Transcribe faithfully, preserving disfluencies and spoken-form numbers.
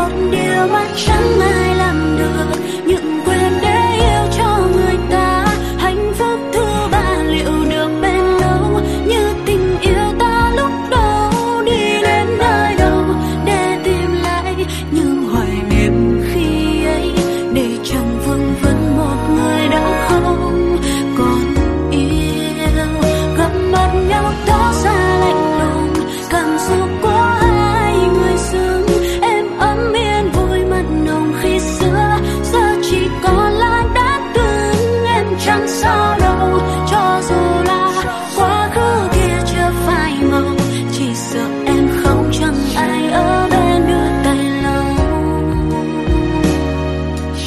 một điều mà chẳng ai làm được, nhượng quyền để yêu cho người ta. Hạnh phúc thứ ba liệu được bền lâu như tình yêu ta lúc đầu, đi đến nơi đâu để tìm lại những hoài niệm khi ấy, để chẳng vương vấn một người đã không còn yêu. Gặp mặt nhau đó xa lạnh lùng, cảm xúc của hai người dưng êm ấm yên vui mặn nồng khi xưa, giờ chỉ còn là đã từng em chẳng sao đâu.